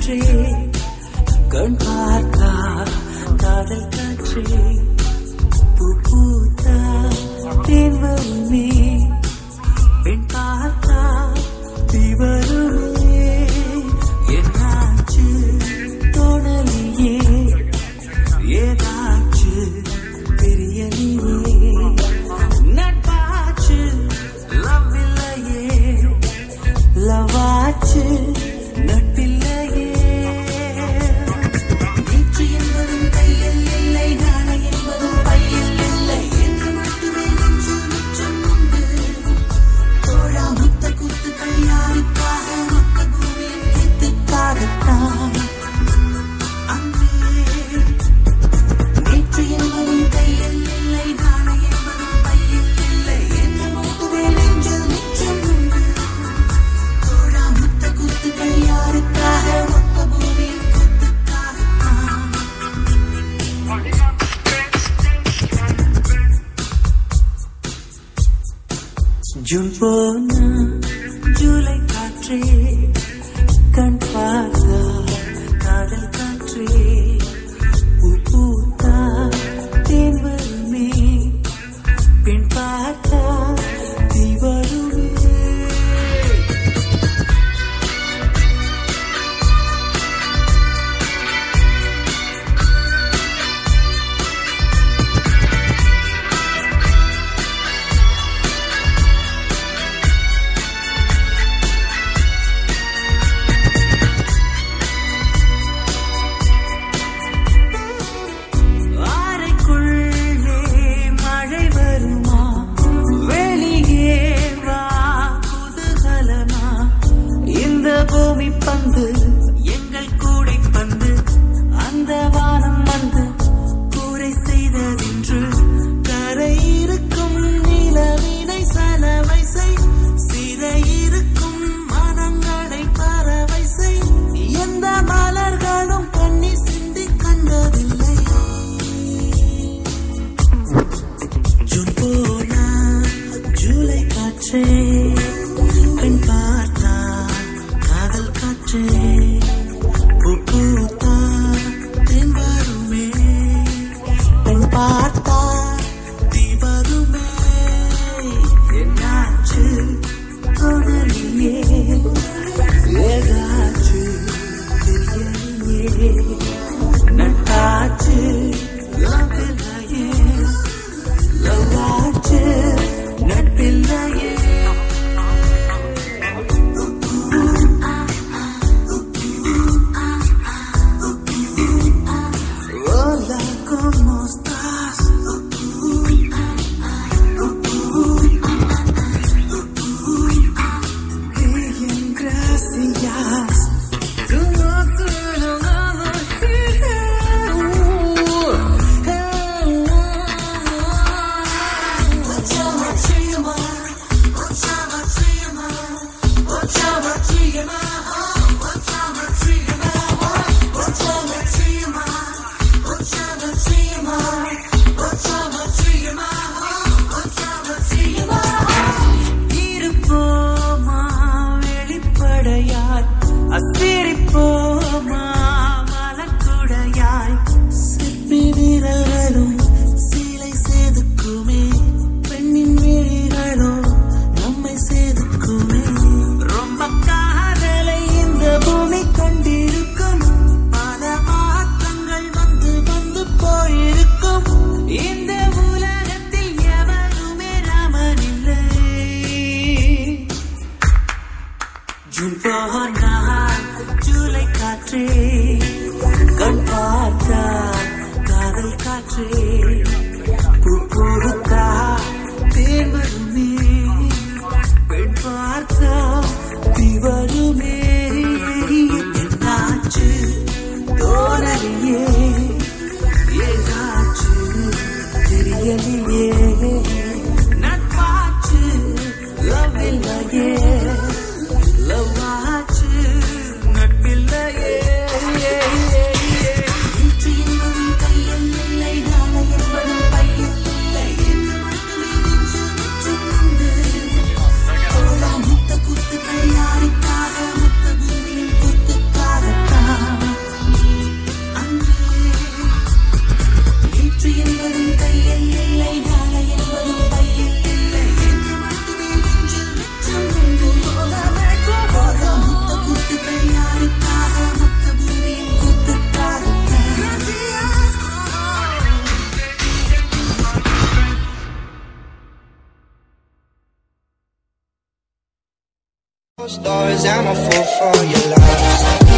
காற்றே கண் பார்த்தா காதல் காற்றே பூ பூத்தா தேன் வருமே பெண் பார்த்தா தீ வருமே என்னாச்சு தோணலியே ஏதாச்சு தெரியலையே நட்பாச்சு லவ் இல்லையே லவாச்சு நட்பில்லையே நேற்று என்பதும் கையில் இல்லை நாளை என்பதும் பையில் இல்லை என்று மட்டுமே நெஞ்சில் மிச்சம் உண்டு தோழா முத்த குத்துக்கள் யாருக்காக மொத்த பூமியின் கீத்துக்காகத்தான் அங்கே நேற்று என்பதும் கையில் இல்லை நாளை என்பதும் பையில் இல்லை என்று மட்டுமே நெஞ்சில் மிச்சம் உண்டு தோழா முத்த குத்துக்கள் யாருக்காக மொத்த பூமியின் கீத்துக்காகத்தான் ஜூன் போனா ஜூலை காற்றே கண் பார்த்தா காதல் காற்றே பூ பூத்தா தேன் வருமே பெண் பார்த்தா தீ வருமே அறைக்குள்ளே மழை வருமா வெளியே வா குதூகலமா இந்த பூமி பந்து எங்கள் கூடை பந்து அந்த வானம் வந்து கூரை செய்ததென்று கரை இருக்கும் நிலவினை சலவை செய் சிறை இருக்கும் மனங்களை பறவை செய் எந்த மலர்களும் கண்ணீர் சிந்தி கண்டதில்லை ஜூன் போனா ஜூலை காற்றே கண் பார்த்தா காதல் காற்றே பூ பூத்தா தேன் வருமே பெண் பார்த்தா தீ வருமே என்னாச்சு தோணலியே ஏதாச்சு தெரியலையே நட்டாச்சு லவ் இல்லையே லவாச்சு நட்பில்லையே Stars, I'm a fool for your love.